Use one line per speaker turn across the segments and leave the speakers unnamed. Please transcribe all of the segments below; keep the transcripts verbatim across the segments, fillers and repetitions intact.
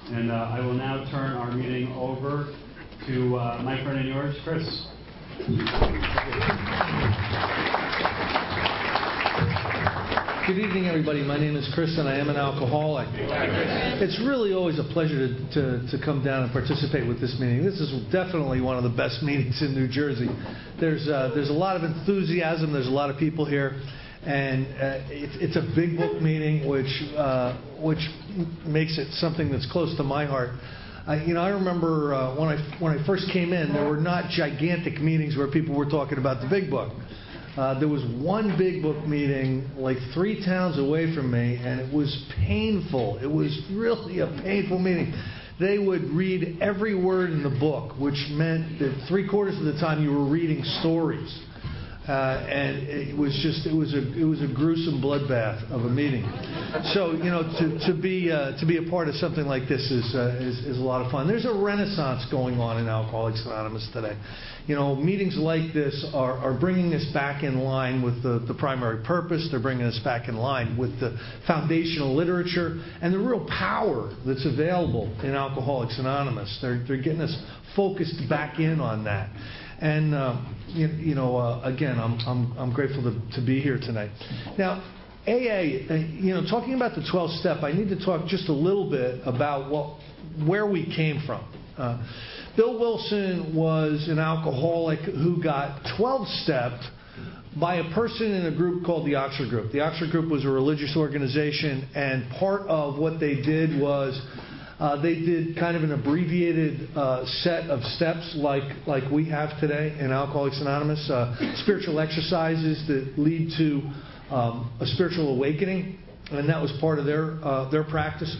And uh, I will now turn our meeting over to uh, my friend and yours, Chris.
Good evening, everybody. My name is Chris, and I am an alcoholic. It's really always a pleasure to, to, to come down and participate with this meeting. This is definitely one of the best meetings in New Jersey. There's uh, there's a lot of enthusiasm. There's a lot of people here, and uh, it's, it's a big book meeting, which uh, which makes it something that's close to my heart. I, you know, I remember uh, when I when I first came in, there were not gigantic meetings where people were talking about the big book. Uh, there was one big book meeting like three towns away from me, and it was painful. It was really a painful meeting. They would read every word in the book, which meant that three quarters of the time you were reading stories. Uh, and it was just it was a it was a gruesome bloodbath of a meeting. So you know to to be uh, to be a part of something like this is, uh, is is a lot of fun. There's a renaissance going on in Alcoholics Anonymous today. You know, meetings like this are, are bringing us back in line with the, the primary purpose. They're bringing us back in line with the foundational literature and the real power that's available in Alcoholics Anonymous. They're they're getting us focused back in on that. And uh, you, you know, uh, again, I'm I'm I'm grateful to, to be here tonight. Now, A A, uh, you know, talking about the twelve step, I need to talk just a little bit about what where we came from. Uh, Bill Wilson was an alcoholic who got twelve-stepped by a person in a group called the Oxford Group. The Oxford Group was a religious organization, and part of what they did was Uh, they did kind of an abbreviated uh, set of steps like like we have today in Alcoholics Anonymous, uh, spiritual exercises that lead to um, a spiritual awakening, and that was part of their uh, their practice.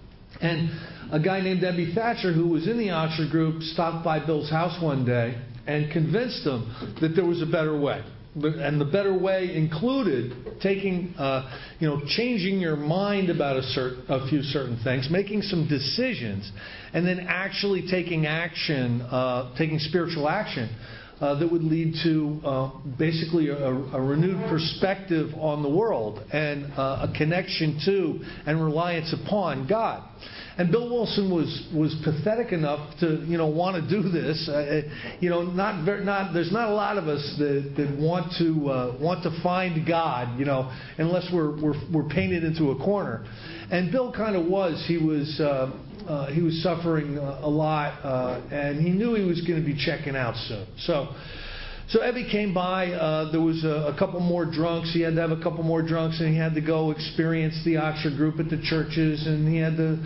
And a guy named Ebby Thatcher, who was in the Oxford Group, stopped by Bill's house one day and convinced him that there was a better way. And the better way included taking, uh, you know, changing your mind about a, certain, a few certain things, making some decisions, and then actually taking action, uh, taking spiritual action uh, that would lead to uh, basically a, a renewed perspective on the world and uh, a connection to and reliance upon God. And Bill Wilson was, was pathetic enough to, you know, want to do this. Uh, you know, not very, not there's not a lot of us that, that want to uh, want to find God, you know, unless we're we're, we're painted into a corner. And Bill kind of was. He was uh, uh, he was suffering a lot, uh, and he knew he was going to be checking out soon. So. So Ebby came by. Uh, there was a, a couple more drunks. He had to have a couple more drunks, and he had to go experience the Oxford Group at the churches, and he had to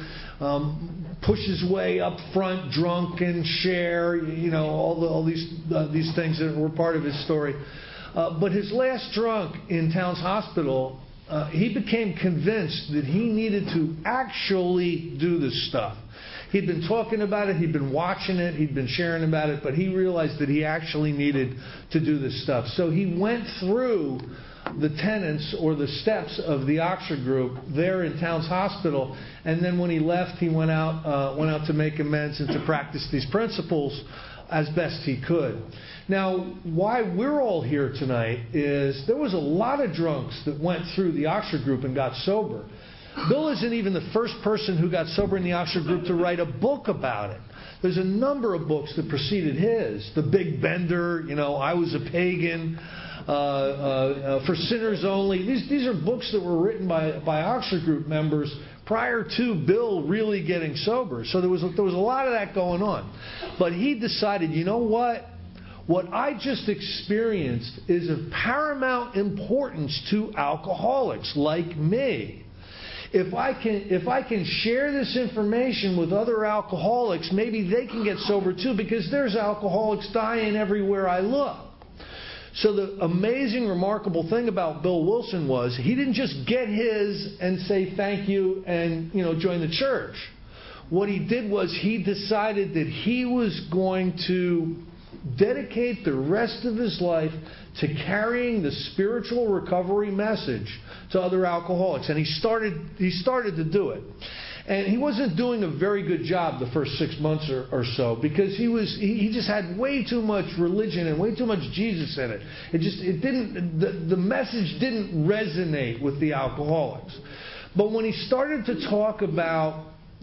um, push his way up front, drunk, and share, you know, all the, all these uh, these things that were part of his story. Uh, but his last drunk in Towns Hospital, uh, he became convinced that he needed to actually do this stuff. He'd been talking about it, he'd been watching it, he'd been sharing about it, but he realized that he actually needed to do this stuff. So he went through the tenets or the steps of the Oxford Group there in Towns Hospital, and then when he left, he went out, uh, went out to make amends and to practice these principles as best he could. Now, why we're all here tonight is there was a lot of drunks that went through the Oxford Group and got sober. Bill isn't even the first person who got sober in the Oxford Group to write a book about it. There's a number of books that preceded his. The Big Bender, you know, I Was a Pagan, uh, uh, uh, For Sinners Only. These these are books that were written by by Oxford Group members prior to Bill really getting sober. So there was there was a lot of that going on. But he decided, you know what? What I just experienced is of paramount importance to alcoholics like me. If I can, if I can share this information with other alcoholics, maybe they can get sober too, because there's alcoholics dying everywhere I look. So the amazing, remarkable thing about Bill Wilson was he didn't just get his and say thank you and, you know, join the church. What he did was he decided that he was going to dedicate the rest of his life to carrying the spiritual recovery message to other alcoholics. And he started he started to do it. And he wasn't doing a very good job the first six months or, or so, because he was he, he just had way too much religion and way too much Jesus in it. It just it didn't the, the message didn't resonate with the alcoholics. But when he started to talk about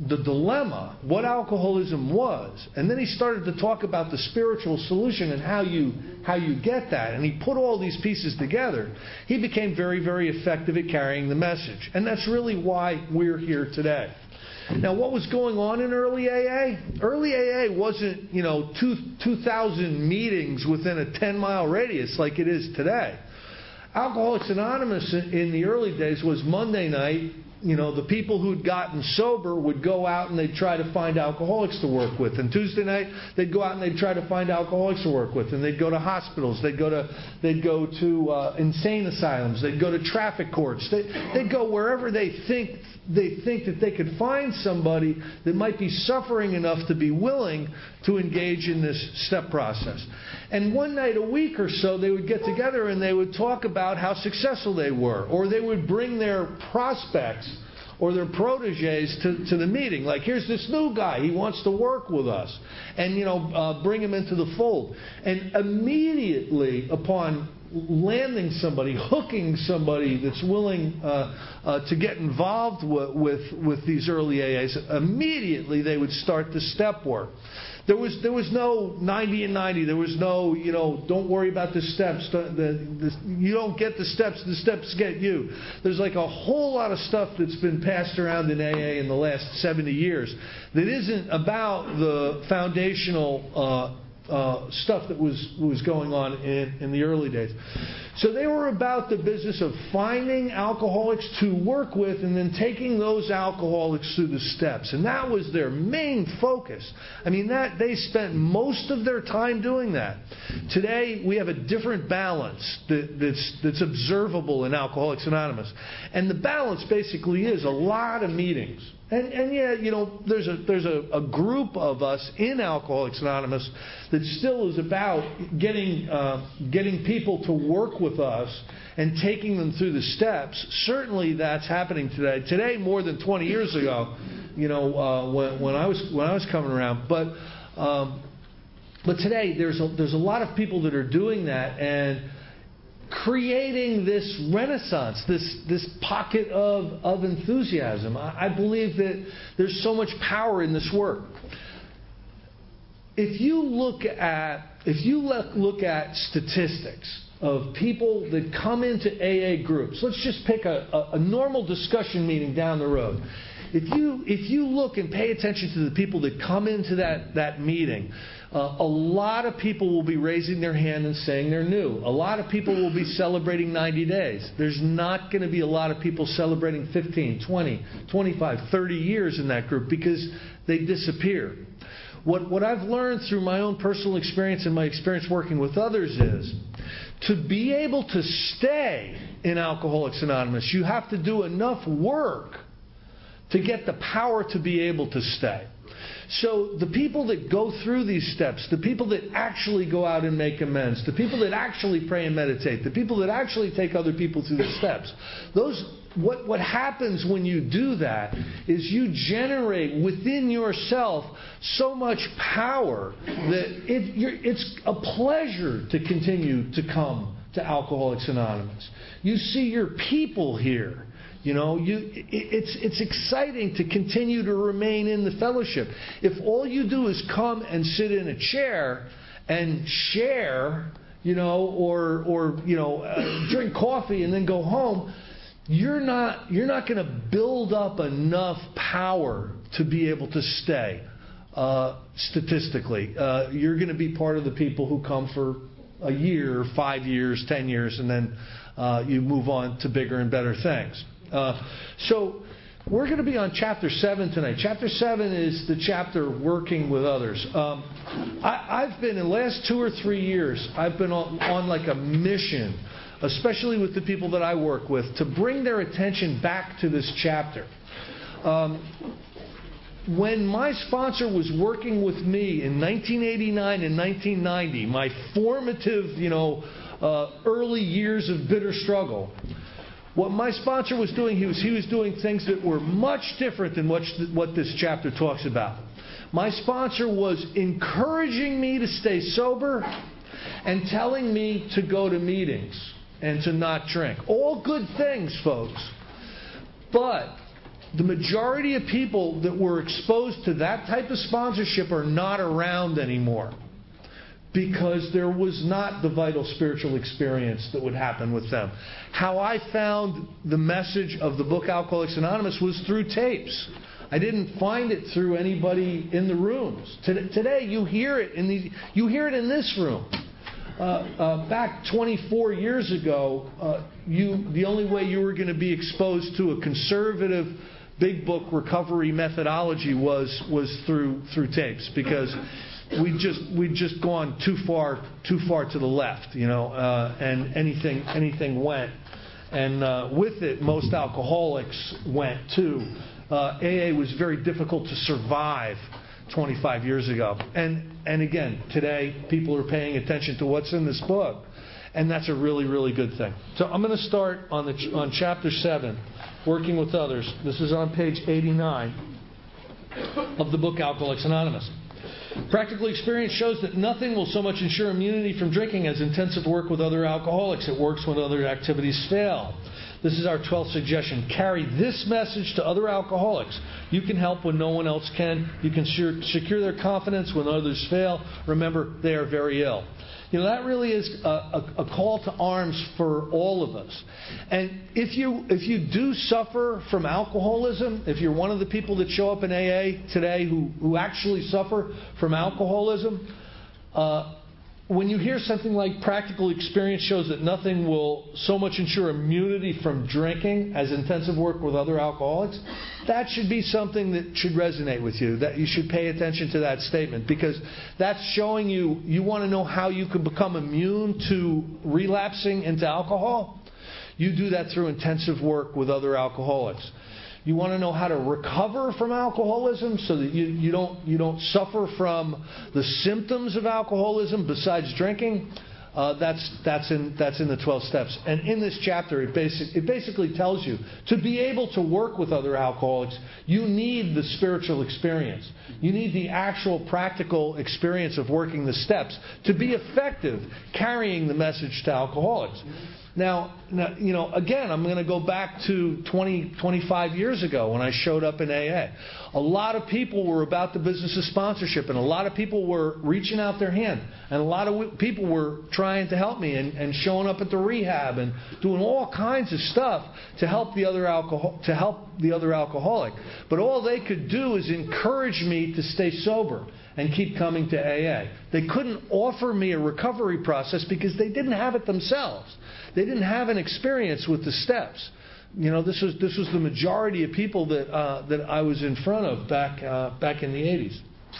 the dilemma, what alcoholism was, and then he started to talk about the spiritual solution and how you how you get that, and he put all these pieces together, he became very, very effective at carrying the message. And that's really why we're here today. Now, what was going on in early A A? Early A A wasn't, you know, two, 2,000 meetings within a ten-mile radius like it is today. Alcoholics Anonymous in the early days was Monday night. You know, the people who'd gotten sober would go out and they'd try to find alcoholics to work with. And Tuesday night, they'd go out and they'd try to find alcoholics to work with. And they'd go to hospitals. They'd go to they'd go to uh, insane asylums. They'd go to traffic courts. They, they'd go wherever they think they think that they could find somebody that might be suffering enough to be willing to engage in this step process. And one night a week or so, they would get together and they would talk about how successful they were. Or they would bring their prospects or their proteges to, to the meeting. Like, here's this new guy. He wants to work with us. And, you know, uh, bring him into the fold. And immediately upon landing somebody, hooking somebody that's willing uh, uh, to get involved with, with, with these early A As, immediately they would start the step work. There was there was no ninety and ninety. There was no, you know, don't worry about the steps. The, the, the, you don't get the steps. The steps get you. There's like a whole lot of stuff that's been passed around in A A in the last seventy years that isn't about the foundational uh, uh, stuff that was was going on in, in the early days. So they were about the business of finding alcoholics to work with and then taking those alcoholics through the steps. And that was their main focus. I mean, that they spent most of their time doing that. Today, we have a different balance that, that's, that's observable in Alcoholics Anonymous. And the balance basically is a lot of meetings. And, and yeah, you know, there's a there's a, a group of us in Alcoholics Anonymous that still is about getting uh, getting people to work with us and taking them through the steps. Certainly, that's happening today. Today, more than twenty years ago, you know, uh, when, when I was when I was coming around. But um, but today, there's a, there's a lot of people that are doing that and creating this renaissance, this this pocket of, of enthusiasm. I, I believe that there's so much power in this work. If you look at if you look, look at statistics of people that come into A A groups, let's just pick a, a, a normal discussion meeting down the road. If you if you look and pay attention to the people that come into that, that meeting, Uh, a lot of people will be raising their hand and saying they're new. A lot of people will be celebrating ninety days. There's not going to be a lot of people celebrating fifteen, twenty, twenty-five, thirty years in that group because they disappear. What, what I've learned through my own personal experience and my experience working with others is to be able to stay in Alcoholics Anonymous, you have to do enough work to get the power to be able to stay. So the people that go through these steps, the people that actually go out and make amends, the people that actually pray and meditate, the people that actually take other people through the steps, those what what happens when you do that is you generate within yourself so much power that it, you're, it's a pleasure to continue to come to Alcoholics Anonymous. You see your people here. You know, you, it's, it's exciting to continue to remain in the fellowship. If all you do is come and sit in a chair and share, you know, or, or you know, uh, drink coffee and then go home, you're not, you're not going to build up enough power to be able to stay, uh, statistically. Uh, you're going to be part of the people who come for a year, five years, ten years, and then uh, you move on to bigger and better things. Uh, so we're going to be on chapter seven tonight. Chapter seven is the chapter working with others. Um, I, I've been in the last two or three years, I've been on, on like a mission, especially with the people that I work with, to bring their attention back to this chapter. Um, when my sponsor was working with me in nineteen eighty-nine and nineteen ninety, my formative, you know, uh, early years of bitter struggle, what my sponsor was doing, he was he was doing things that were much different than what, what this chapter talks about. My sponsor was encouraging me to stay sober and telling me to go to meetings and to not drink. All good things, folks. But The majority of people that were exposed to that type of sponsorship are not around anymore, because there was not the vital spiritual experience that would happen with them. How I found the message of the book Alcoholics Anonymous was through tapes. I didn't find it through anybody in the rooms. Today, you hear it in these, you hear it in this room. Uh, uh, back twenty-four years ago, uh, you the only way you were going to be exposed to a conservative big book recovery methodology was was through through tapes, because we just we'd just gone too far too far to the left, you know, uh, and anything anything went, and uh, with it, most alcoholics went too. Uh, A A was very difficult to survive twenty-five years ago, and and again today people are paying attention to what's in this book, and that's a really really good thing. So I'm going to start on the ch- on chapter seven, working with others. This is on page eighty-nine of the book Alcoholics Anonymous. Practical experience shows that nothing will so much ensure immunity from drinking as intensive work with other alcoholics. It works when other activities fail. This is our twelfth suggestion. Carry this message to other alcoholics. You can help when no one else can. You can secure their confidence when others fail. Remember, they are very ill. You know, that really is a, a, a call to arms for all of us. And if you if you do suffer from alcoholism, if you're one of the people that show up in A A today who, who actually suffer from alcoholism, uh, when you hear something like practical experience shows that nothing will so much ensure immunity from drinking as intensive work with other alcoholics, that should be something that should resonate with you, that you should pay attention to that statement, because that's showing you you want to know how you can become immune to relapsing into alcohol. You do that through intensive work with other alcoholics. You want to know how to recover from alcoholism so that you, you don't you don't suffer from the symptoms of alcoholism besides drinking. Uh, that's that's in that's in the twelve steps. And in this chapter, it basic it basically tells you to be able to work with other alcoholics, you need the spiritual experience. You need the actual practical experience of working the steps to be effective carrying the message to alcoholics. Now, now, you know, again, I'm going to go back to twenty, twenty-five years ago when I showed up in A A. A lot of people were about the business of sponsorship, and a lot of people were reaching out their hand, and a lot of people were trying to help me and, and showing up at the rehab and doing all kinds of stuff to help the other alcohol to help the other alcoholic. But all they could do is encourage me to stay sober and keep coming to A A. They couldn't offer me a recovery process because they didn't have it themselves. They didn't have an experience with the steps. You know, this was this was the majority of people that uh, that I was in front of back uh, back in the eighties.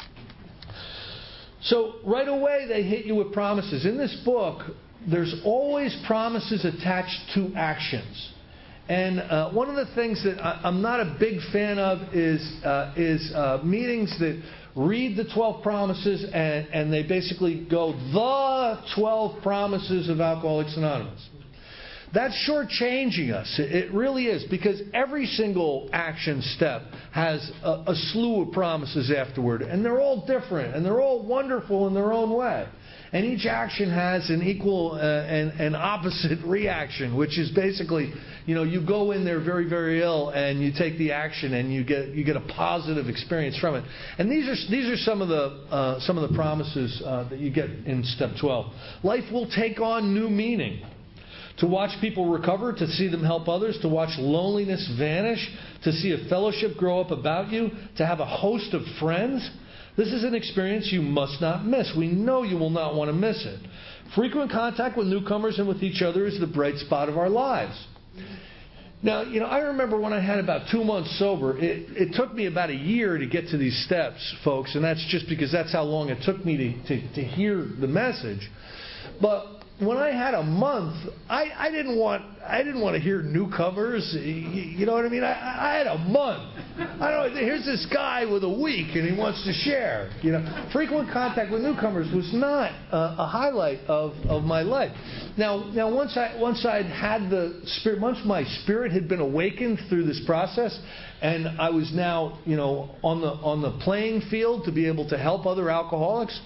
So right away they hit you with promises. In this book, there's always promises attached to actions. And uh, one of the things that I, I'm not a big fan of is uh, is uh, meetings that read the twelve promises and, and they basically go, the twelve promises of Alcoholics Anonymous. That's shortchanging us. It really is, because every single action step has a, a slew of promises afterward, and they're all different, and they're all wonderful in their own way. And each action has an equal uh, and, and opposite reaction, which is basically, you know, you go in there very, very ill, and you take the action, and you get you get a positive experience from it. And these are these are some of the uh, some of the promises uh, that you get in step twelve. Life will take on new meaning. To watch people recover, to see them help others, to watch loneliness vanish, to see a fellowship grow up about you, to have a host of friends. This is an experience you must not miss. We know you will not want to miss it. Frequent contact with newcomers and with each other is the bright spot of our lives. Now, you know, I remember when I had about two months sober, it, it took me about a year to get to these steps, folks, and that's just because that's how long it took me to, to, to hear the message. But when I had a month, I, I didn't want I didn't want to hear newcomers. You, you know what I mean? I, I had a month. I don't. Here's this guy with a week, and he wants to share. You know, frequent contact with newcomers was not a, a highlight of, of my life. Now, now once I once I'd had the spirit, once my spirit had been awakened through this process, and I was now, you know, on the on the playing field to be able to help other alcoholics.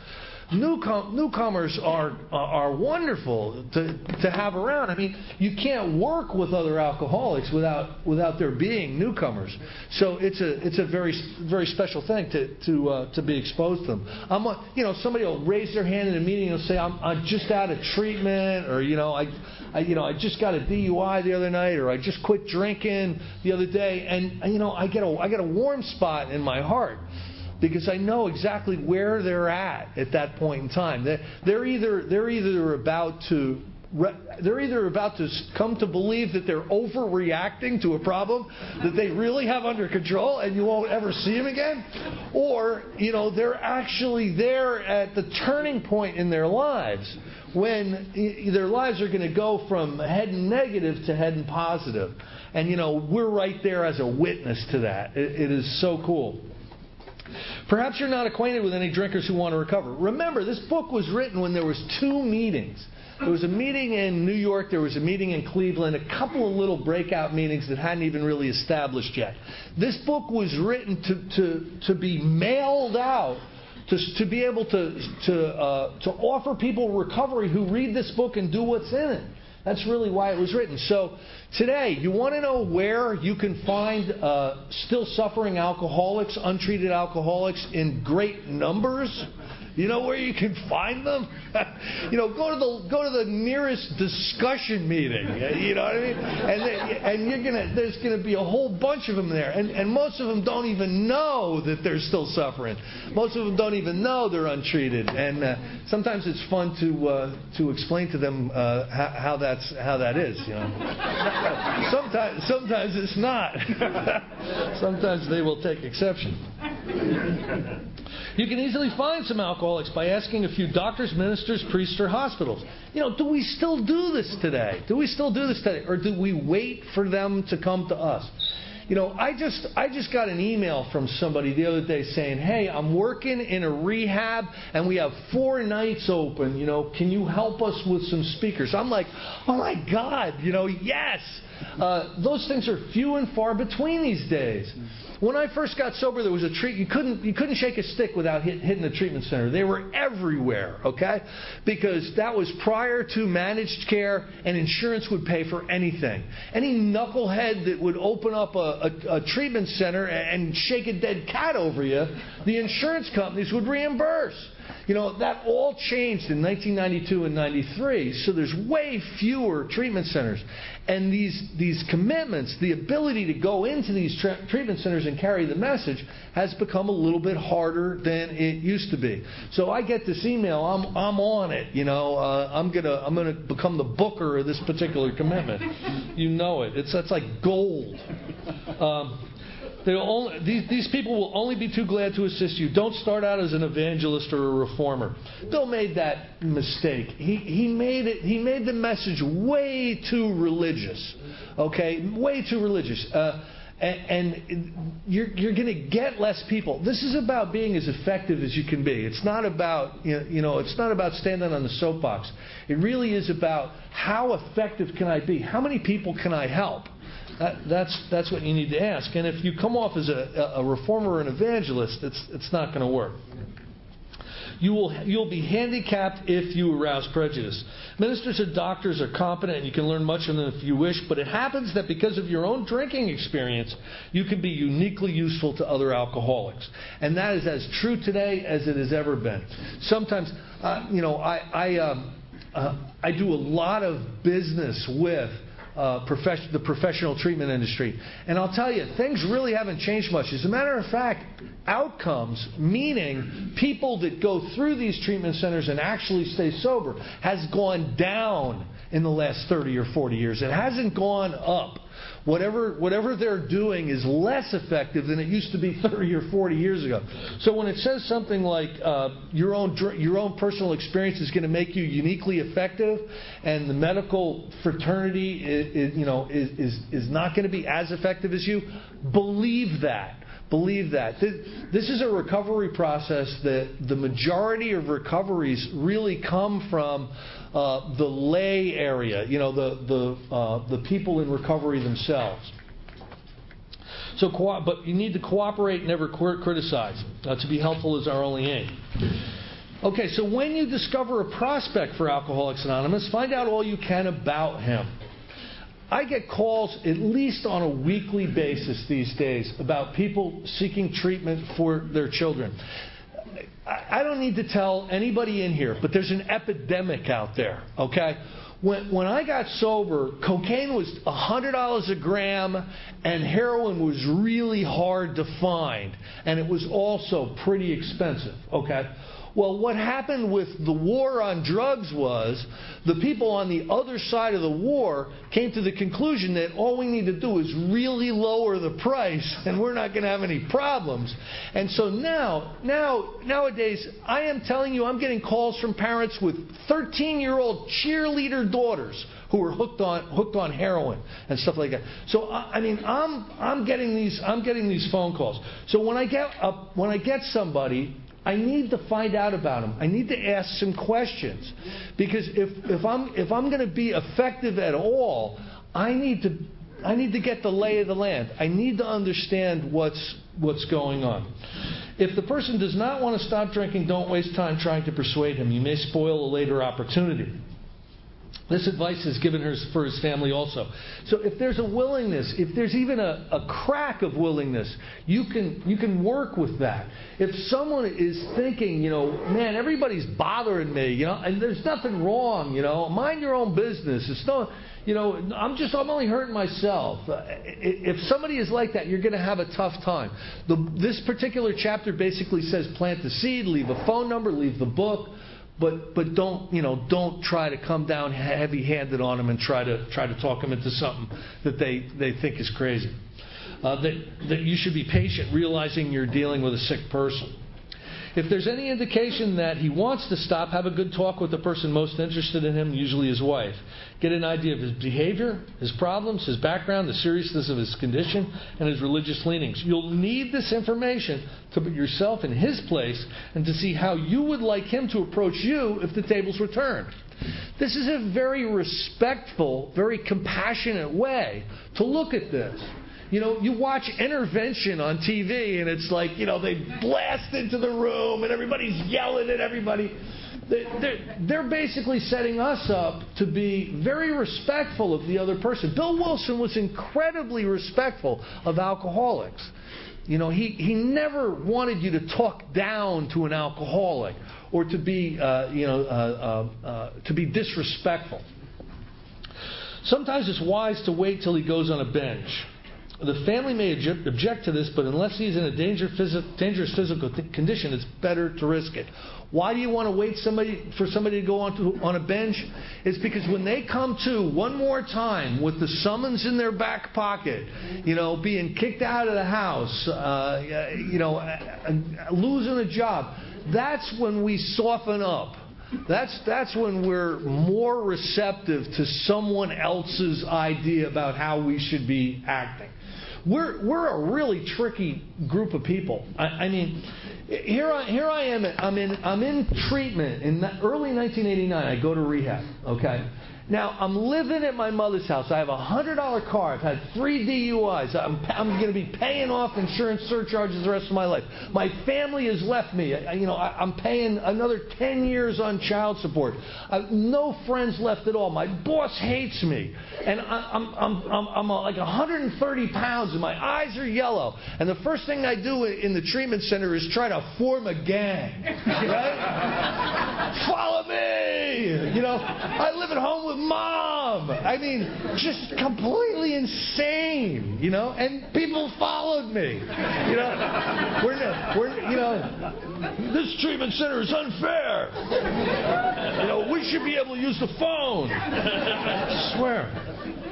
Newcom- newcomers are are wonderful to to have around. I mean, you can't work with other alcoholics without without there being newcomers. So it's a it's a very very special thing to to uh, to be exposed to them. I'm a, you know somebody will raise their hand in a meeting and say I'm I'm just out of treatment, or you know I, I you know I just got a D U I the other night, or I just quit drinking the other day, and you know I get a I get a warm spot in my heart. Because I know exactly where they're at at that point in time. They're, they're either they're either about to they're either about to come to believe that they're overreacting to a problem that they really have under control and you won't ever see them again, or you know they're actually there at the turning point in their lives when their lives are going to go from heading negative to heading positive. And you know we're right there as a witness to that. It, it is so cool. Perhaps you're not acquainted with any drinkers who want to recover. Remember, this book was written when there was two meetings. There was a meeting in New York, there was a meeting in Cleveland, a couple of little breakout meetings that hadn't even really established yet. This book was written to, to, to be mailed out, to, to be able to, to, uh, to offer people recovery who read this book and do what's in it. That's really why it was written. So today, you want to know where you can find uh, still suffering alcoholics, untreated alcoholics in great numbers? You know where you can find them? you know, go to the go to the nearest discussion meeting. You know what I mean? And they, and you're gonna there's gonna be a whole bunch of them there, and and most of them don't even know that they're still suffering. Most of them don't even know they're untreated, and uh, sometimes it's fun to uh, to explain to them uh, how, how that's how that is. You know, sometimes sometimes it's not. Sometimes they will take exception. You can easily find some alcoholics by asking a few doctors, ministers, priests, or hospitals. You know, do we still do this today? Do we still do this today? Or do we wait for them to come to us? You know, I just I just got an email from somebody the other day saying, hey, I'm working in a rehab and we have four nights open. You know, can you help us with some speakers? I'm like, oh my God, you know, yes. Uh, those things are few and far between these days. When I first got sober, there was a treat. You couldn't you couldn't shake a stick without hit, hitting a treatment center. They were everywhere, okay? Because that was prior to managed care, and insurance would pay for anything. Any knucklehead that would open up a, a, a treatment center and shake a dead cat over you, the insurance companies would reimburse. You know, that all changed in nineteen ninety-two and ninety-three, so there's way fewer treatment centers. And these these commitments, the ability to go into these tra- treatment centers and carry the message has become a little bit harder than it used to be. So I get this email, I'm I'm on it, you know, uh, I'm gonna I'm gonna become the booker of this particular commitment. You know it. It's that's like gold. Um, They'll only, these, these people will only be too glad to assist you. Don't start out as an evangelist or a reformer. Bill made that mistake. He, he made it. He made the message way too religious. Okay, way too religious. Uh, and, and you're, you're going to get less people. This is about being as effective as you can be. It's not about you know, you know. It's not about standing on the soapbox. It really is about how effective can I be? How many people can I help? That, that's that's what you need to ask. And if you come off as a, a reformer or an evangelist, it's it's not going to work. You will you'll be handicapped if you arouse prejudice. Ministers or doctors are competent, and you can learn much from them if you wish. But it happens that because of your own drinking experience, you can be uniquely useful to other alcoholics, and that is as true today as it has ever been. Sometimes, uh, you know, I I, um, uh, I do a lot of business with. Uh, profession, the professional treatment industry. And I'll tell you, things really haven't changed much. As a matter of fact, outcomes, meaning people that go through these treatment centers and actually stay sober, has gone down in the last thirty or forty years. It hasn't gone up. Whatever whatever they're doing is less effective than it used to be thirty or forty years ago. So when it says something like uh, your own your own personal experience is going to make you uniquely effective, and the medical fraternity is, is you know is is, is not going to be as effective as you, believe that. Believe that. This is a recovery process that the majority of recoveries really come from uh, the lay area, you know, the the uh, the people in recovery themselves. So, but you need to cooperate, never criticize. Uh, to be helpful is our only aim. Okay, so when you discover a prospect for Alcoholics Anonymous, find out all you can about him. I get calls at least on a weekly basis these days about people seeking treatment for their children. I don't need to tell anybody in here, but there's an epidemic out there, okay? When, when I got sober, cocaine was one hundred dollars a gram, and heroin was really hard to find, and it was also pretty expensive, okay? Well, what happened with the war on drugs was the people on the other side of the war came to the conclusion that all we need to do is really lower the price and we're not going to have any problems. And so now, now, nowadays, I am telling you, I'm getting calls from parents with thirteen-year-old cheerleader daughters who are hooked on hooked on heroin and stuff like that. So I mean, I'm I'm getting these I'm getting these phone calls. So when I get up, when I get somebody, I need to find out about them. I need to ask some questions, because if, if I'm if I'm going to be effective at all, I need to I need to get the lay of the land. I need to understand what's what's going on. If the person does not want to stop drinking, don't waste time trying to persuade him. You may spoil a later opportunity. This advice is given her for his family also. So if there's a willingness, if there's even a, a crack of willingness, you can you can work with that. If someone is thinking, you know, man, everybody's bothering me, you know, and there's nothing wrong, you know, mind your own business. It's no, you know, I'm just I'm only hurting myself. If somebody is like that, you're going to have a tough time. The, this particular chapter basically says plant the seed, leave a phone number, leave the book. But but don't you know don't try to come down heavy-handed on them and try to try to talk them into something that they, they think is crazy. Uh, that that you should be patient, realizing you're dealing with a sick person. If there's any indication that he wants to stop, have a good talk with the person most interested in him, usually his wife. Get an idea of his behavior, his problems, his background, the seriousness of his condition, and his religious leanings. You'll need this information to put yourself in his place and to see how you would like him to approach you if the tables were turned. This is a very respectful, very compassionate way to look at this. You know, you watch Intervention on T V, and it's like, you know, they blast into the room, and everybody's yelling at everybody. They're, they're basically setting us up to be very respectful of the other person. Bill Wilson was incredibly respectful of alcoholics. You know, he, he never wanted you to talk down to an alcoholic or to be, uh, you know, uh, uh, uh, to be disrespectful. Sometimes it's wise to wait till he goes on a binge. The family may object to this, but unless he's in a danger, phys- dangerous physical th- condition, it's better to risk it. Why do you want to wait somebody for somebody to go on to on a bench? It's because when they come to one more time with the summons in their back pocket, you know, being kicked out of the house, uh, you know, uh, losing a job, that's when we soften up. That's that's when we're more receptive to someone else's idea about how we should be acting. We're we're a really tricky group of people. I, I mean, here I here I am. I'm in I'm in treatment in early nineteen eighty-nine. I go to rehab. Okay. Now, I'm living at my mother's house. I have a one hundred dollar car. I've had three D U Is. I'm, I'm going to be paying off insurance surcharges the rest of my life. My family has left me. I, you know, I, I'm paying another ten years on child support. I have no friends left at all. My boss hates me. And I, I'm, I'm, I'm, I'm like one hundred thirty pounds, and my eyes are yellow. And the first thing I do in the treatment center is try to form a gang. Right? Follow me! You know, I live at home with Mom. I mean, just completely insane, you know. And people followed me. You know, we're, we're, you know, this treatment center is unfair. You know, we should be able to use the phone. I swear.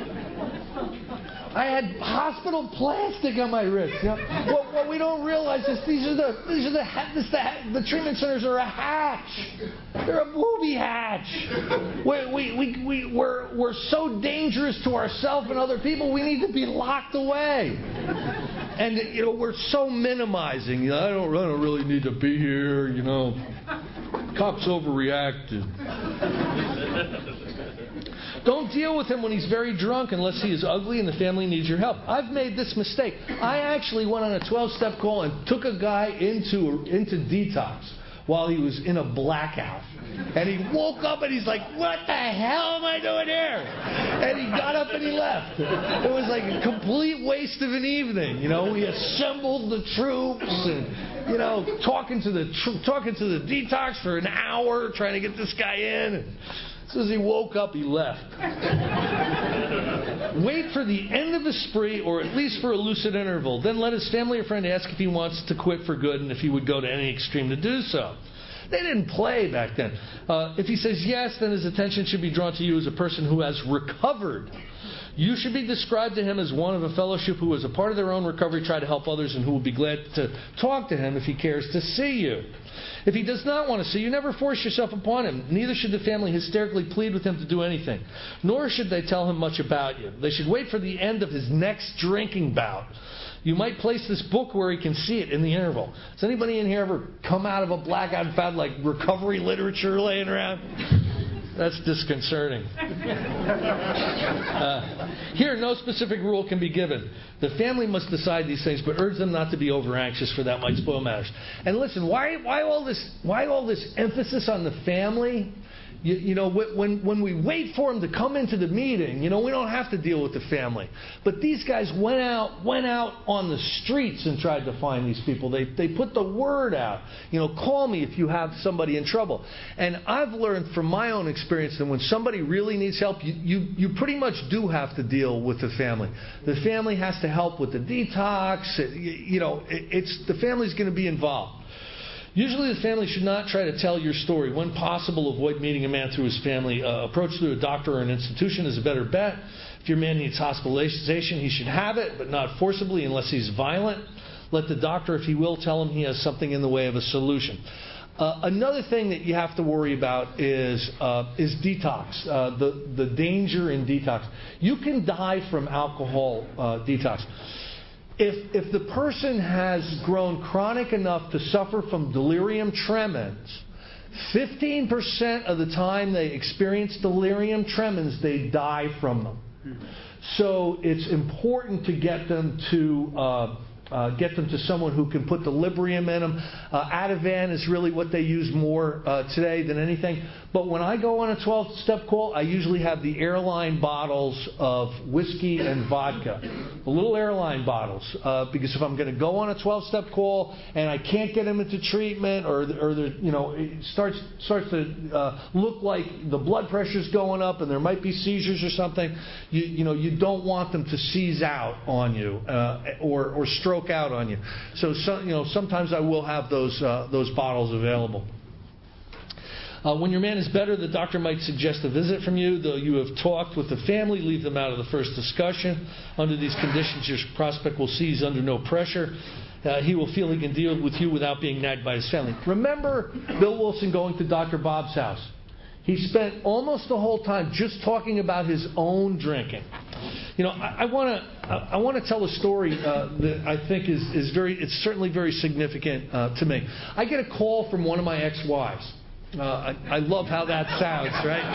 I had hospital plastic on my wrist. You know? what, what we don't realize is these are the these are the this, the, the treatment centers are a hatch. They're a booby hatch. We we we we we're we're so dangerous to ourselves and other people. We need to be locked away. And you know we're so minimizing. You know, I don't I don't really need to be here. You know, cops overreacted. Don't deal with him when he's very drunk unless he is ugly and the family needs your help. I've made this mistake. I actually went on a twelve-step call and took a guy into into detox while he was in a blackout. And he woke up and he's like, what the hell am I doing here? And he got up and he left. It was like a complete waste of an evening. You know, we assembled the troops and, you know, talking to the tr- talking to the detox for an hour, trying to get this guy in. And as soon as he woke up, he left. Wait for the end of the spree, or at least for a lucid interval. Then let his family or friend ask if he wants to quit for good and if he would go to any extreme to do so. They didn't play back then. Uh, if he says yes, then his attention should be drawn to you as a person who has recovered. You should be described to him as one of a fellowship who, as a part of their own recovery, try to help others and who will be glad to talk to him if he cares to see you. If he does not want to see you, never force yourself upon him. Neither should the family hysterically plead with him to do anything. Nor should they tell him much about you. They should wait for the end of his next drinking bout. You might place this book where he can see it in the interval. Has anybody in here ever come out of a blackout and found like recovery literature laying around? That's disconcerting. Uh, here, no specific rule can be given. The family must decide these things, but urge them not to be over anxious, for that might spoil matters. And listen, why, why all this? Why all this emphasis on the family? You, you know, when when we wait for them to come into the meeting, you know, we don't have to deal with the family. But these guys went out went out on the streets and tried to find these people. They they put the word out. You know, call me if you have somebody in trouble. And I've learned from my own experience that when somebody really needs help, you you, you pretty much do have to deal with the family. The family has to help with the detox. You, you know, it, it's the family's going to be involved. Usually the family should not try to tell your story. When possible, avoid meeting a man through his family. Uh, approach through a doctor or an institution is a better bet. If your man needs hospitalization, he should have it, but not forcibly unless he's violent. Let the doctor, if he will, tell him he has something in the way of a solution. Uh, another thing that you have to worry about is uh, is detox, uh, the, the danger in detox. You can die from alcohol uh, detox. If if the person has grown chronic enough to suffer from delirium tremens, fifteen percent of the time they experience delirium tremens, they die from them. So it's important to get them to uh, uh, get them to someone who can put the Librium in them. Uh, Ativan is really what they use more uh, today than anything. But when I go on a twelve-step call, I usually have the airline bottles of whiskey and vodka, the little airline bottles, uh, because if I'm going to go on a twelve-step call and I can't get them into treatment, or or the, you know it starts starts to uh, look like the blood pressure's going up and there might be seizures or something, you you know you don't want them to seize out on you uh, or or stroke out on you. So some, you know sometimes I will have those uh, those bottles available. Uh, when your man is better, the doctor might suggest a visit from you. Though you have talked with the family, leave them out of the first discussion. Under these conditions, your prospect will see he's under no pressure. Uh, he will feel he can deal with you without being nagged by his family. Remember Bill Wilson going to Doctor Bob's house. He spent almost the whole time just talking about his own drinking. You know, I want to I want to tell a story uh, that I think is, is very, it's certainly very significant uh, to me. I get a call from one of my ex-wives. Uh, I, I love how that sounds, right?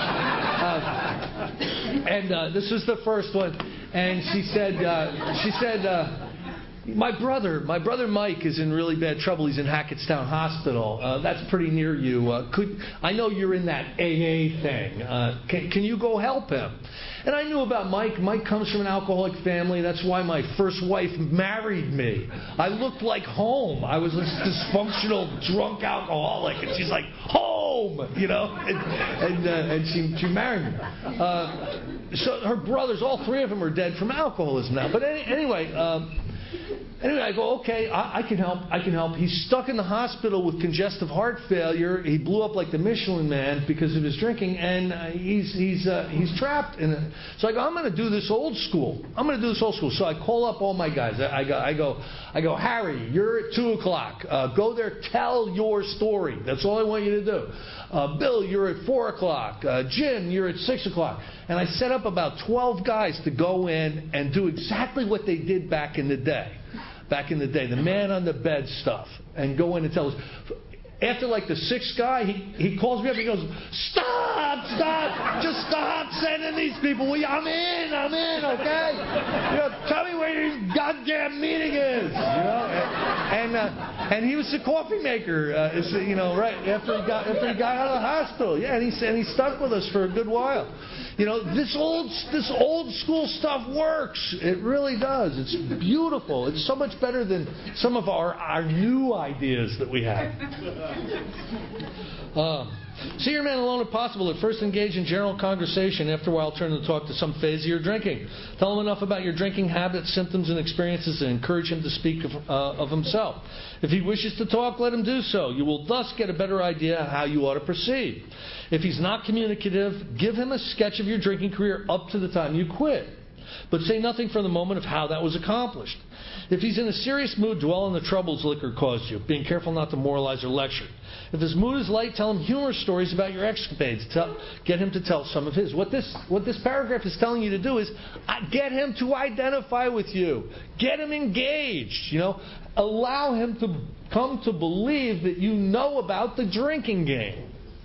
Uh, and uh, this was the first one, and she said, uh, she said, uh, my brother, my brother Mike is in really bad trouble. He's in Hackettstown Hospital. Uh, that's pretty near you. Uh, could I know you're in that A A thing? Uh, can, can you go help him? And I knew about Mike. Mike comes from an alcoholic family. That's why my first wife married me. I looked like home. I was a dysfunctional, drunk alcoholic, and she's like, home, you know. And and, uh, and she she married me. Uh, so her brothers, all three of them, are dead from alcoholism now. But any, anyway. Um, Anyway, I go, okay, I, I can help, I can help. He's stuck in the hospital with congestive heart failure. He blew up like the Michelin Man because of his drinking, and uh, he's he's uh, he's trapped in it. So I go, I'm going to do this old school. I'm going to do this old school. So I call up all my guys. I, I go, I go, I go, Harry, you're at two o'clock. Uh, go there, tell your story. That's all I want you to do. Uh, Bill, you're at four o'clock. Uh, Jim, you're at six o'clock. And I set up about twelve guys to go in and do exactly what they did back in the day. Back in the day, the man on the bed stuff, and go in and tell us. After like the sixth guy, he, he calls me up and he goes, stop, stop, just stop sending these people. Will you, I'm in, I'm in, okay? You know, tell me where your goddamn meeting is. You know, and and, uh, And he was the coffee maker, uh, is, you know, right after he got after he got out of the hospital. Yeah, and he and he stuck with us for a good while. You know, this old this old school stuff works. It really does. It's beautiful. It's so much better than some of our our new ideas that we have. Uh, See your man alone if possible. At first engage in general conversation. After a while turn the talk to some phase of your drinking. Tell him enough about your drinking habits, symptoms, and experiences and encourage him to speak of, uh, of himself. If he wishes to talk, let him do so. You will thus get a better idea how you ought to proceed. If he's not communicative, give him a sketch of your drinking career up to the time you quit. But say nothing for the moment of how that was accomplished. If he's in a serious mood, dwell on the troubles liquor caused you, being careful not to moralize or lecture. If his mood is light, tell him humorous stories about your escapades. Tell, get him to tell some of his. What this, what this paragraph is telling you to do is uh, get him to identify with you. Get him engaged. You know, allow him to come to believe that you know about the drinking game.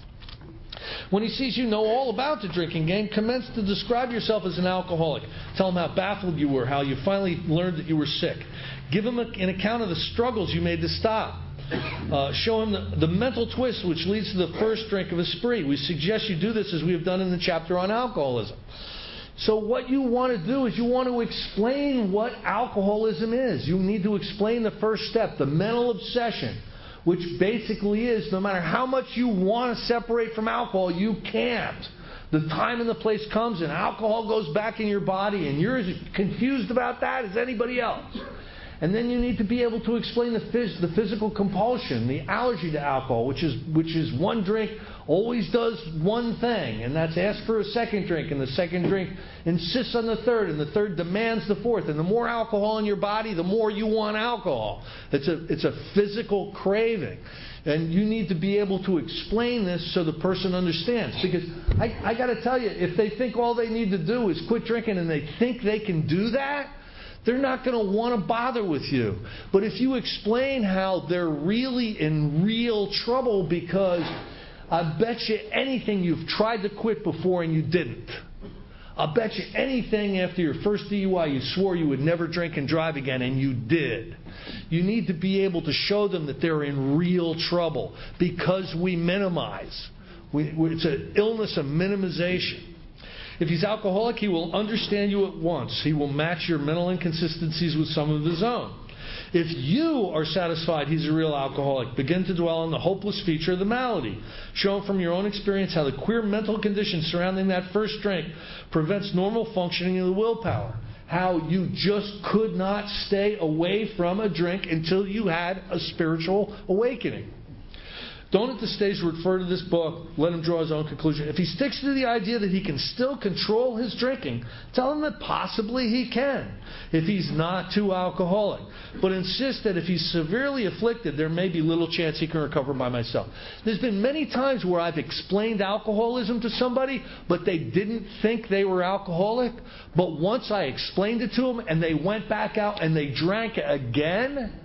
When he sees you know all about the drinking game, commence to describe yourself as an alcoholic. Tell him how baffled you were, how you finally learned that you were sick. Give him a, an account of the struggles you made to stop. Uh, show him the, the mental twist which leads to the first drink of a spree. We suggest you do this as we have done in the chapter on alcoholism. So what you want to do is you want to explain what alcoholism is. You need to explain the first step, the mental obsession, which basically is no matter how much you want to separate from alcohol, you can't. The time and the place comes and alcohol goes back in your body and you're as confused about that as anybody else. And then you need to be able to explain the, phys- the physical compulsion, the allergy to alcohol, which is which is one drink always does one thing, and that's ask for a second drink, and the second drink insists on the third, and the third demands the fourth. And the more alcohol in your body, the more you want alcohol. It's a it's a physical craving. And you need to be able to explain this so the person understands. Because I, I got to tell you, if they think all they need to do is quit drinking and they think they can do that, they're not going to want to bother with you. But if you explain how they're really in real trouble because I bet you anything you've tried to quit before and you didn't. I'll bet you anything after your first D U I you swore you would never drink and drive again and you did. You need to be able to show them that they're in real trouble because we minimize. We, it's an illness of minimization. If he's alcoholic, he will understand you at once. He will match your mental inconsistencies with some of his own. If you are satisfied he's a real alcoholic, begin to dwell on the hopeless feature of the malady. Show him from your own experience how the queer mental condition surrounding that first drink prevents normal functioning of the willpower. How you just could not stay away from a drink until you had a spiritual awakening. Don't at this stage refer to this book. Let him draw his own conclusion. If he sticks to the idea that he can still control his drinking, tell him that possibly he can, if he's not too alcoholic. But insist that if he's severely afflicted, there may be little chance he can recover by myself. There's been many times where I've explained alcoholism to somebody, but they didn't think they were alcoholic. But once I explained it to them and they went back out and they drank again,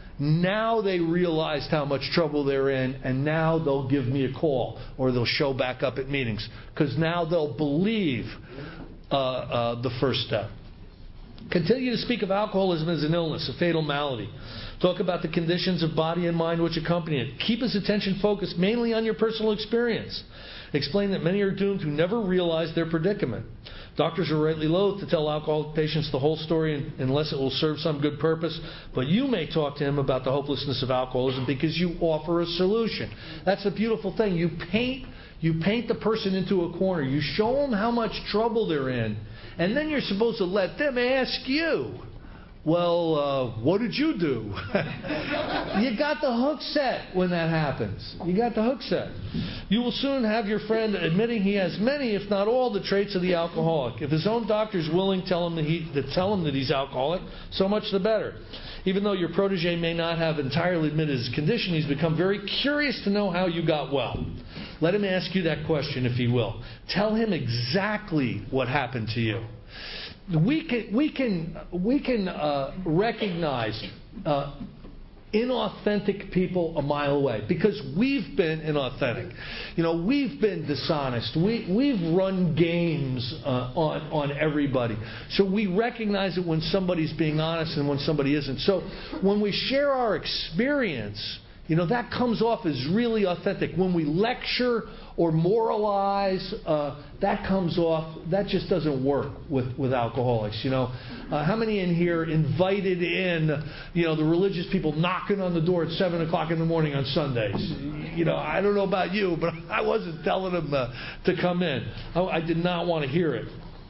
now they realized how much trouble they're in, and now they'll give me a call or they'll show back up at meetings because now they'll believe uh, uh, the first step. Continue to speak of alcoholism as an illness, a fatal malady. Talk about the conditions of body and mind which accompany it. Keep his attention focused mainly on your personal experience. Explain that many are doomed who never realize their predicament. Doctors are rightly loath to tell alcoholic patients the whole story unless it will serve some good purpose, but you may talk to him about the hopelessness of alcoholism because you offer a solution. That's the beautiful thing. You paint, you paint the person into a corner. You show them how much trouble they're in, and then you're supposed to let them ask you, well, uh, what did you do? You got the hook set when that happens. You got the hook set. You will soon have your friend admitting he has many, if not all, the traits of the alcoholic. If his own doctor is willing tell him that he, to tell him that he's alcoholic, so much the better. Even though your protege may not have entirely admitted his condition, he's become very curious to know how you got well. Let him ask you that question if he will. Tell him exactly what happened to you. We can we can we can uh, recognize uh, inauthentic people a mile away, because we've been inauthentic. You know, we've been dishonest. We, we've run games uh, on, on everybody. So we recognize it when somebody's being honest and when somebody isn't. So when we share our experience, you know, that comes off as really authentic. When we lecture or moralize, uh, that comes off, that just doesn't work with, with alcoholics. You know, uh, how many in here invited in, you know, the religious people knocking on the door at seven o'clock in the morning on Sundays? You know, I don't know about you, but I wasn't telling them uh, to come in. I, I did not want to hear it.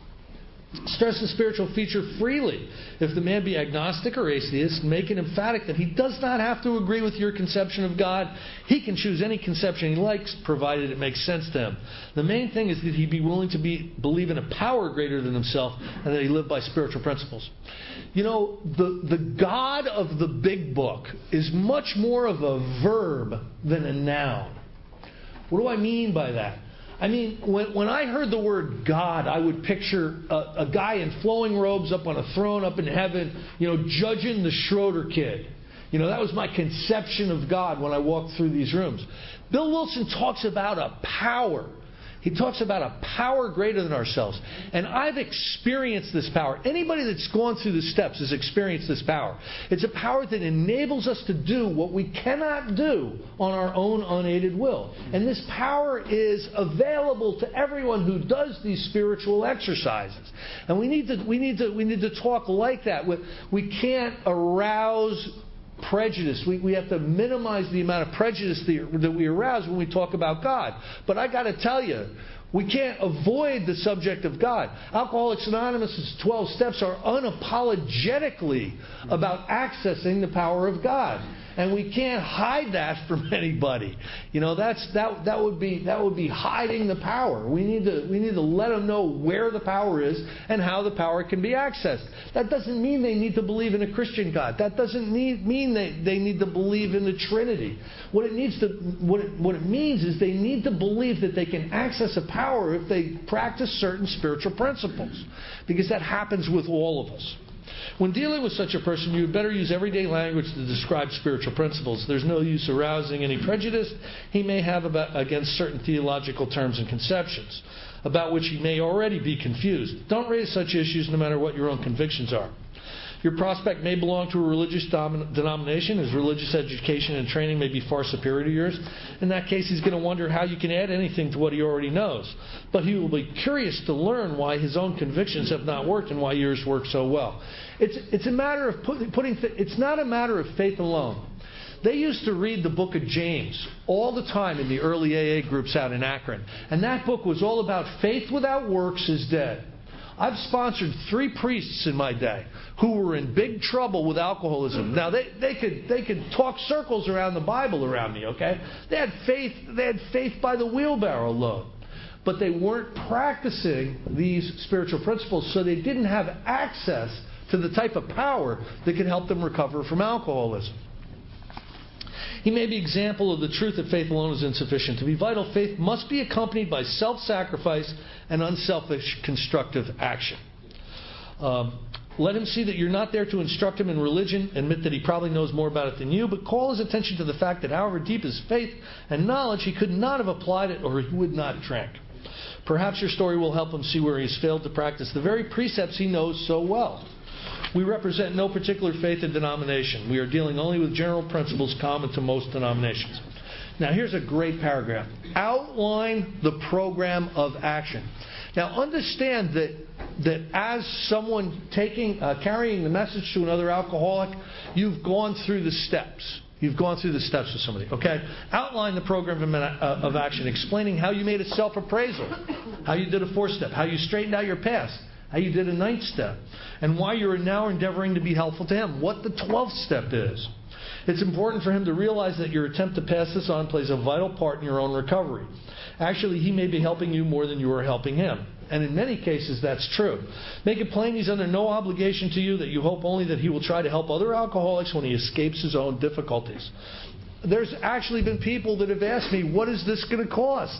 Stress the spiritual feature freely. If the man be agnostic or atheist, make it emphatic that he does not have to agree with your conception of God. He can choose any conception he likes, provided it makes sense to him. The main thing is that he be willing to be believe in a power greater than himself, and that he live by spiritual principles. You know, the, the God of the big book is much more of a verb than a noun. What do I mean by that? I mean, when, when I heard the word God, I would picture a, a guy in flowing robes up on a throne up in heaven, you know, judging the Schroeder kid. You know, that was my conception of God when I walked through these rooms. Bill Wilson talks about a power. He talks about a power greater than ourselves. And I've experienced this power. Anybody that's gone through the steps has experienced this power. It's a power that enables us to do what we cannot do on our own unaided will. And this power is available to everyone who does these spiritual exercises. And we need to we need to we need to talk like that. We can't arouse prejudice. We, we have to minimize the amount of prejudice that we arouse when we talk about God. But I got to tell you, we can't avoid the subject of God. Alcoholics Anonymous' twelve steps are unapologetically about accessing the power of God. And we can't hide that from anybody. You know, that's that that would be that would be hiding the power. We need to we need to let them know where the power is and how the power can be accessed. That doesn't mean they need to believe in a Christian God. That doesn't need, mean they, they need to believe in the Trinity. What it needs to what it, what it means is they need to believe that they can access a power if they practice certain spiritual principles, because that happens with all of us. When dealing with such a person, you would better use everyday language to describe spiritual principles. There's no use arousing any prejudice he may have about, against certain theological terms and conceptions, about which he may already be confused. Don't raise such issues no matter what your own convictions are. Your prospect may belong to a religious dom- denomination. His religious education and training may be far superior to yours. In that case, he's going to wonder how you can add anything to what he already knows. But he will be curious to learn why his own convictions have not worked and why yours work so well. It's it's a matter of put, putting. Th- it's not a matter of faith alone. They used to read the book of James all the time in the early A A groups out in Akron, and that book was all about faith without works is dead. I've sponsored three priests in my day who were in big trouble with alcoholism. Now they, they could they could talk circles around the Bible around me, okay? They had faith they had faith by the wheelbarrow load. But they weren't practicing these spiritual principles, so they didn't have access to the type of power that could help them recover from alcoholism. He may be an example of the truth that faith alone is insufficient. To be vital, faith must be accompanied by self-sacrifice and unselfish constructive action. Um, let him see that you're not there to instruct him in religion. Admit that he probably knows more about it than you, but call his attention to the fact that however deep his faith and knowledge, he could not have applied it or he would not drink. Perhaps your story will help him see where he's failed to practice the very precepts he knows so well. We represent no particular faith or denomination. We are dealing only with general principles common to most denominations. Now, here's a great paragraph. Outline the program of action. Now, understand that that as someone taking uh, carrying the message to another alcoholic, you've gone through the steps. You've gone through the steps with somebody. Okay? Outline the program of, uh, of action, explaining how you made a self-appraisal, how you did a four-step, how you straightened out your past, how you did a ninth step, and why you're now endeavoring to be helpful to him, what the twelfth step is. It's important for him to realize that your attempt to pass this on plays a vital part in your own recovery. Actually, he may be helping you more than you are helping him. And in many cases, that's true. Make it plain he's under no obligation to you, that you hope only that he will try to help other alcoholics when he escapes his own difficulties. There's actually been people that have asked me, what is this going to cost?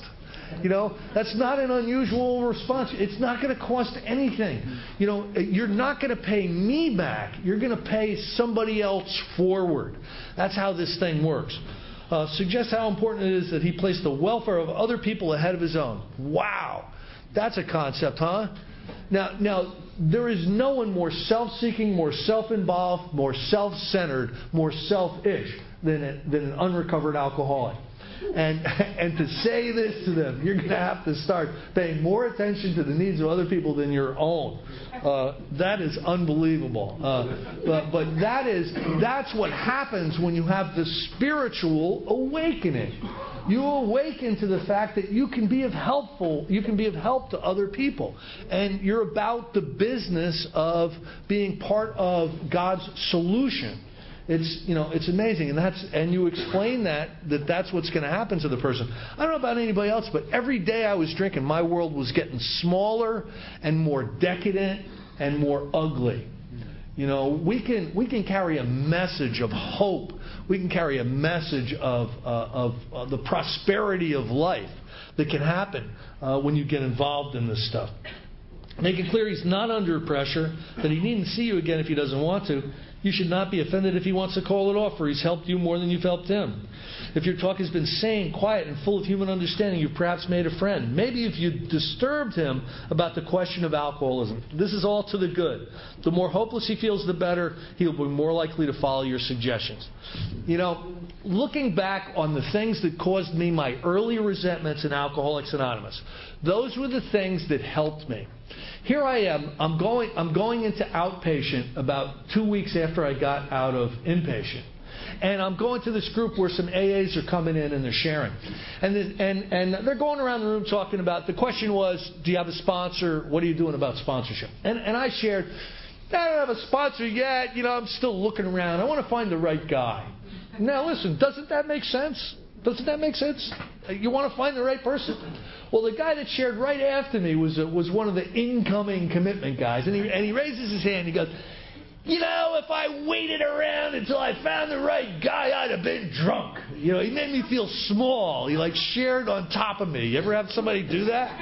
You know, that's not an unusual response. It's not going to cost anything. You know, you're not going to pay me back. You're going to pay somebody else forward. That's how this thing works. Uh, suggests how important it is that he placed the welfare of other people ahead of his own. Wow. That's a concept, huh? Now, now there is no one more self-seeking, more self-involved, more self-centered, more selfish than, a, than an unrecovered alcoholic. And, and to say this to them, you're going to have to start paying more attention to the needs of other people than your own. Uh, that is unbelievable. Uh, but but that is that's what happens when you have the spiritual awakening. You awaken to the fact that you can be of helpful, you can be of help to other people, and you're about the business of being part of God's solution. It's, you know, it's amazing, and that's and you explain that that that's what's going to happen to the person. I don't know about anybody else, but every day I was drinking, my world was getting smaller and more decadent and more ugly. You know, we can we can carry a message of hope. We can carry a message of uh, of uh, the prosperity of life that can happen uh, when you get involved in this stuff. Make it clear he's not under pressure, that he needn't see you again if he doesn't want to. You should not be offended if he wants to call it off, for he's helped you more than you've helped him. If your talk has been sane, quiet, and full of human understanding, you've perhaps made a friend. Maybe if you disturbed him about the question of alcoholism. This is all to the good. The more hopeless he feels, the better. He'll be more likely to follow your suggestions. You know, looking back on the things that caused me my early resentments in Alcoholics Anonymous, those were the things that helped me. Here I am. I'm going. I'm going into outpatient about two weeks after I got out of inpatient, and I'm going to this group where some A As are coming in and they're sharing, and the, and and they're going around the room talking about. The question was, do you have a sponsor? What are you doing about sponsorship? And and I shared, I don't have a sponsor yet. You know, I'm still looking around. I want to find the right guy. Now listen, doesn't that make sense? Doesn't that make sense? You want to find the right person? Well, the guy that shared right after me was uh, was one of the incoming commitment guys, and he and he raises his hand. He goes, "You know, if I waited around until I found the right guy, I'd have been drunk." You know, he made me feel small. He like shared on top of me. You ever have somebody do that?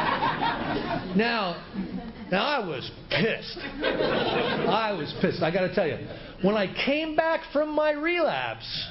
Now, now I was pissed. I was pissed. I got to tell you. When I came back from my relapse,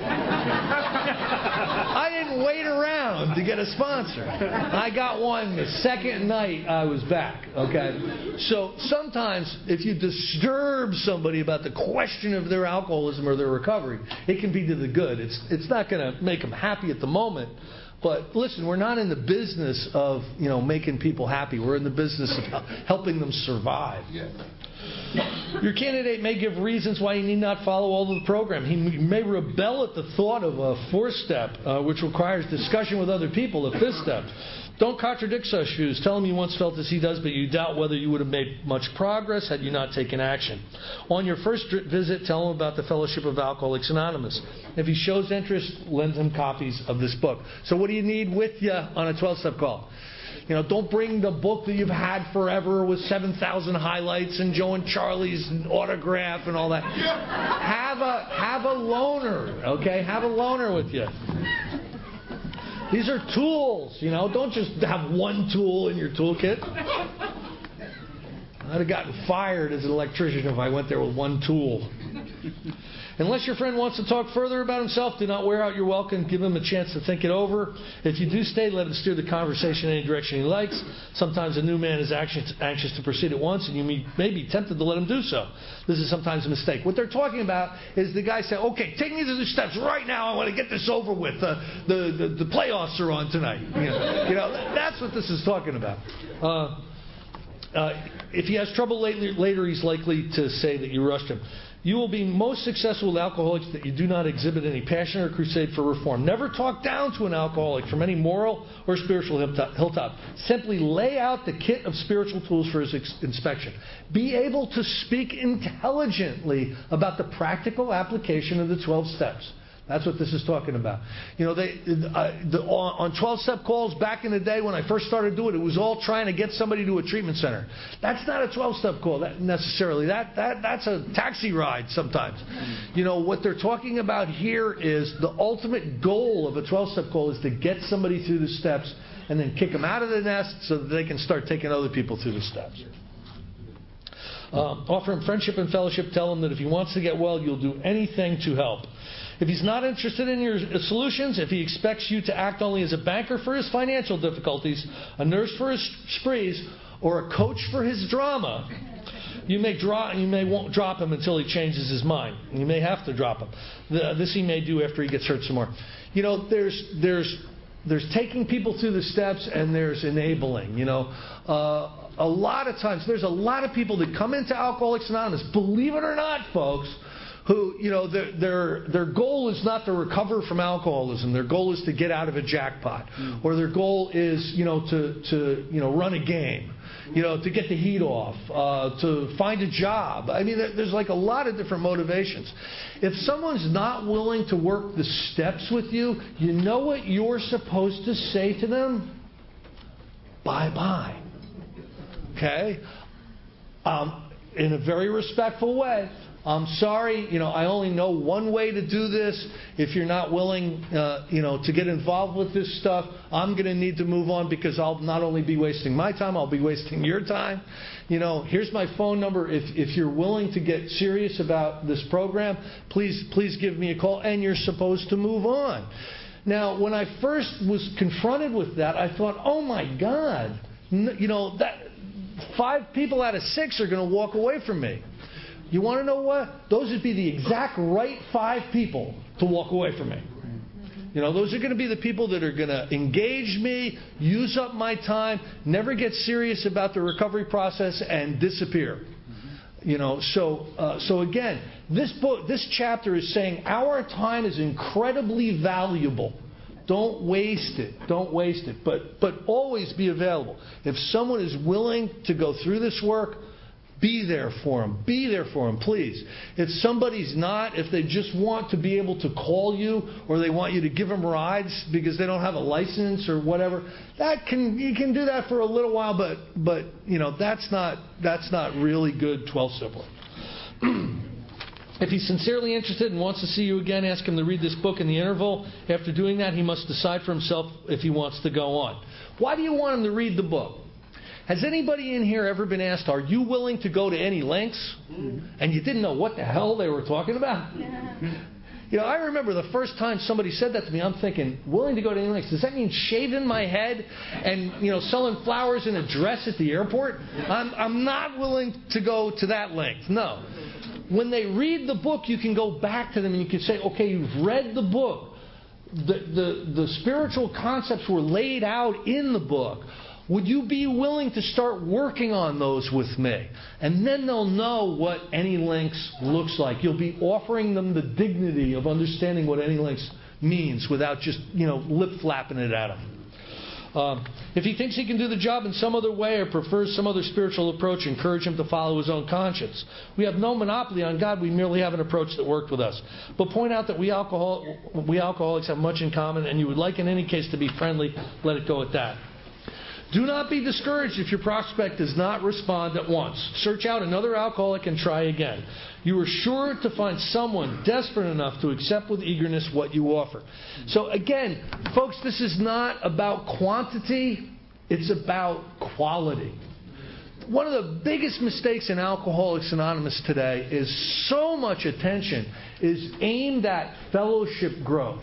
I didn't wait around to get a sponsor. I got one the second night I was back. Okay, so sometimes if you disturb somebody about the question of their alcoholism or their recovery, it can be to the good. It's it's not going to make them happy at the moment. But listen, we're not in the business of, you know, making people happy. We're in the business of helping them survive. Your candidate may give reasons why he need not follow all of the program. He may rebel at the thought of a fourth step, uh, which requires discussion with other people, a fifth step. Don't contradict such views. Tell him you once felt as he does, but you doubt whether you would have made much progress had you not taken action. On your first visit, tell him about the Fellowship of Alcoholics Anonymous. If he shows interest, lend him copies of this book. So what do you need with you on a twelve-step call? You know, don't bring the book that you've had forever with seven thousand highlights and Joe and Charlie's autograph and all that. Have a have a loaner, okay? Have a loaner with you. These are tools, you know. Don't just have one tool in your toolkit. I'd have gotten fired as an electrician if I went there with one tool. Unless your friend wants to talk further about himself, do not wear out your welcome. Give him a chance to think it over. If you do stay, let him steer the conversation in any direction he likes. Sometimes a new man is anxious, anxious to proceed at once, and you may, may be tempted to let him do so. This is sometimes a mistake. What they're talking about is the guy saying, okay, take me through the steps right now. I want to get this over with. Uh, the, the, the playoffs are on tonight. You know, you know, that's what this is talking about. Uh, uh, if he has trouble later, later, he's likely to say that you rushed him. You will be most successful with alcoholics that you do not exhibit any passion or crusade for reform. Never talk down to an alcoholic from any moral or spiritual hilltop. Simply lay out the kit of spiritual tools for his inspection. Be able to speak intelligently about the practical application of the twelve steps. That's what this is talking about. You know, they uh, the, on twelve-step calls back in the day when I first started doing it, it was all trying to get somebody to a treatment center. That's not a twelve-step call that necessarily. That that that's a taxi ride sometimes. You know, what they're talking about here is the ultimate goal of a twelve-step call is to get somebody through the steps and then kick them out of the nest so that they can start taking other people through the steps. Um, offer him friendship and fellowship. Tell him that if he wants to get well, you'll do anything to help. If he's not interested in your solutions, if he expects you to act only as a banker for his financial difficulties, a nurse for his sprees, or a coach for his drama, you may, draw, you may won't drop him until he changes his mind. You may have to drop him. The, this he may do after he gets hurt some more. You know, there's there's there's taking people through the steps and there's enabling. You know, uh, a lot of times there's a lot of people that come into Alcoholics Anonymous. Believe it or not, folks, who, you know, their, their their goal is not to recover from alcoholism. Their goal is to get out of a jackpot. Mm. Or their goal is, you know, to, to, you know, run a game. You know, to get the heat off. Uh, to find a job. I mean, there's like a lot of different motivations. If someone's not willing to work the steps with you, you know what you're supposed to say to them? Bye-bye. Okay? Um, in a very respectful way. I'm sorry, you know, I only know one way to do this. If you're not willing, uh, you know, to get involved with this stuff, I'm going to need to move on because I'll not only be wasting my time, I'll be wasting your time. You know, here's my phone number. If if you're willing to get serious about this program, please please give me a call. And you're supposed to move on. Now, when I first was confronted with that, I thought, oh my God, you know, that five people out of six are going to walk away from me. You want to know what? Those would be the exact right five people to walk away from me. You know, those are going to be the people that are going to engage me, use up my time, never get serious about the recovery process, and disappear. You know, so uh, so again, this book, this chapter is saying our time is incredibly valuable. Don't waste it. Don't waste it. But but always be available. If someone is willing to go through this work, be there for them. Be there for them, please. If somebody's not, if they just want to be able to call you or they want you to give them rides because they don't have a license or whatever, that can you can do that for a little while, but but you know that's not that's not really good twelve-step work. If he's sincerely interested and wants to see you again, ask him to read this book in the interval. After doing that, he must decide for himself if he wants to go on. Why do you want him to read the book? Has anybody in here ever been asked, are you willing to go to any lengths? And you didn't know what the hell they were talking about? You know, I remember the first time somebody said that to me, I'm thinking, willing to go to any lengths? Does that mean shaving my head and, you know, selling flowers in a dress at the airport? I'm, I'm not willing to go to that length. No. When they read the book, you can go back to them and you can say, okay, you've read the book. The, the, the spiritual concepts were laid out in the book. Would you be willing to start working on those with me? And then they'll know what any links looks like. You'll be offering them the dignity of understanding what any links means without just, you know, lip flapping it at them. Um, if he thinks he can do the job in some other way or prefers some other spiritual approach, encourage him to follow his own conscience. We have no monopoly on God. We merely have an approach that worked with us. But point out that we, alcohol, we alcoholics have much in common, and you would like in any case to be friendly. Let it go at that. Do not be discouraged if your prospect does not respond at once. Search out another alcoholic and try again. You are sure to find someone desperate enough to accept with eagerness what you offer. So again, folks, this is not about quantity. It's about quality. One of the biggest mistakes in Alcoholics Anonymous today is so much attention is aimed at fellowship growth.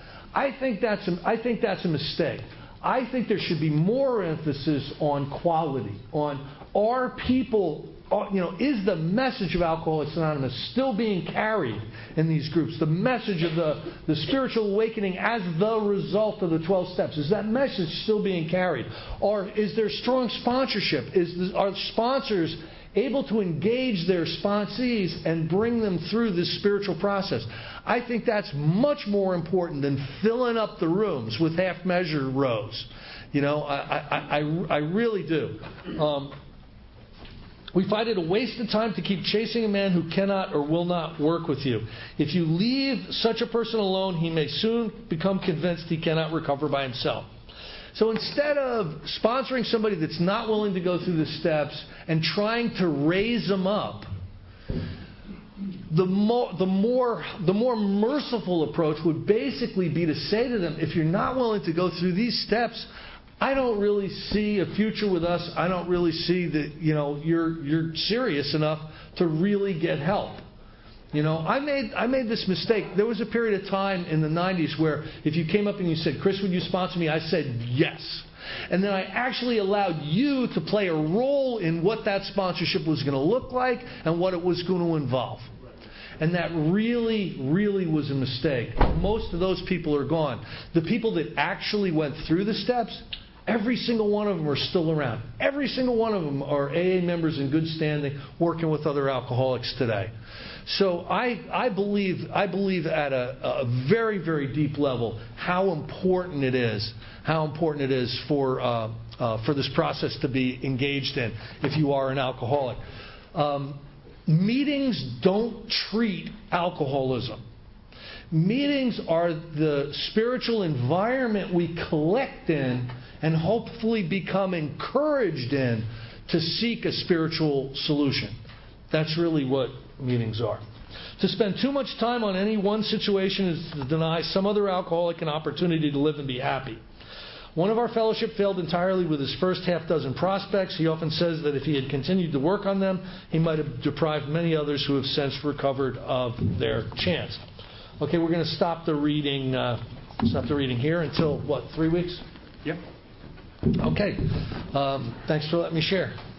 I think that's a, I think that's a mistake. I think there should be more emphasis on quality, on are people, you know, is the message of Alcoholics Anonymous still being carried in these groups? The message of the, the spiritual awakening as the result of the twelve steps. Is that message still being carried? Or is there strong sponsorship? Is the, are sponsors able to engage their sponsees and bring them through this spiritual process? I think that's much more important than filling up the rooms with half-measure rows. You know, I, I, I, I really do. Um, We find it a waste of time to keep chasing a man who cannot or will not work with you. If you leave such a person alone, he may soon become convinced he cannot recover by himself. So instead of sponsoring somebody that's not willing to go through the steps and trying to raise them up, the more, the more, the more merciful approach would basically be to say to them, if you're not willing to go through these steps, I don't really see a future with us. I don't really see that, you know, you're you're serious enough to really get help. You know, I made I made this mistake. There was a period of time in the nineties where if you came up and you said, Chris, would you sponsor me? I said yes. And then I actually allowed you to play a role in what that sponsorship was going to look like and what it was going to involve. And that really, really was a mistake. Most of those people are gone. The people that actually went through the steps, every single one of them are still around. Every single one of them are A A members in good standing, working with other alcoholics today. So I, I believe, I believe at a, a very, very deep level how important it is, how important it is for uh, uh, for this process to be engaged in if you are an alcoholic. Um, meetings don't treat alcoholism. Meetings are the spiritual environment we collect in and hopefully become encouraged in to seek a spiritual solution. That's really what meetings are. To spend too much time on any one situation is to deny some other alcoholic an opportunity to live and be happy. One of our fellowship failed entirely with his first half dozen prospects. He often says that if he had continued to work on them, he might have deprived many others who have since recovered of their chance. Okay, we're going to stop the reading. Uh, stop the reading here until what? Three weeks?
Yep.
Okay. Um, thanks for letting me share.